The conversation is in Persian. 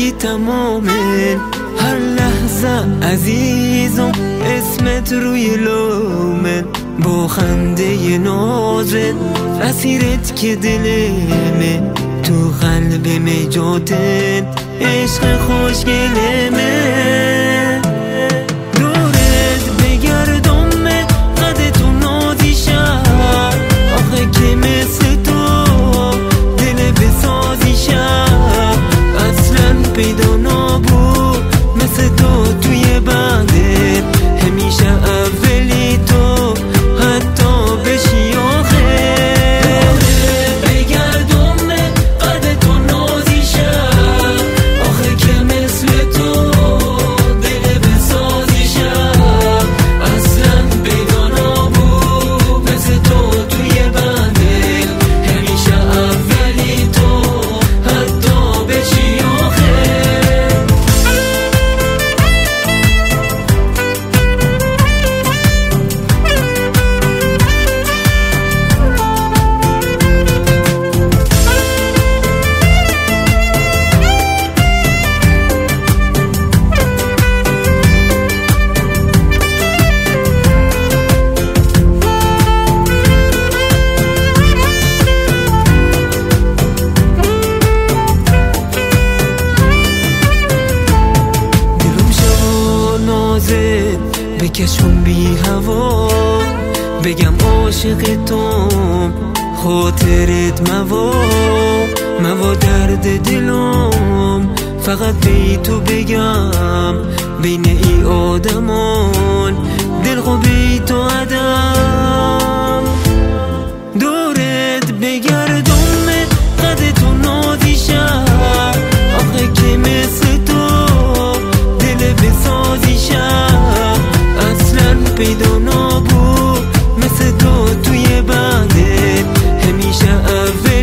بی تمامه، هر لحظه عزیزم اسمت روی لومه، با خنده نازت اسیرت که دلمه، تو قلبم جاتت عشق خوشگلمه. دورت بگردم قد تو نازی شد، آخه که مثل تو دل بسازی شد، اصلا پیدا نبود مثل تو توی بندت، همیشه اولی تو حتی بشی آخر. بگردم قد تو نازی شد، آخه که مثل تو دل بسازی شد، اصلا پیدا نبود مثل تو توی بندت، همیشه اولی تو حتی بشی آخر. بکشم بی هوا بگم عاشق توم، خاطرت موا درد دلم، فقط بی تو بگم بین ای آدمان دل خو بی تو عدم. دورت بگردم قد تو نازی شد، آخه که مثل تو دل بسازی شد، اصلا پیدا نبود مثل تو توی بندت، همیشه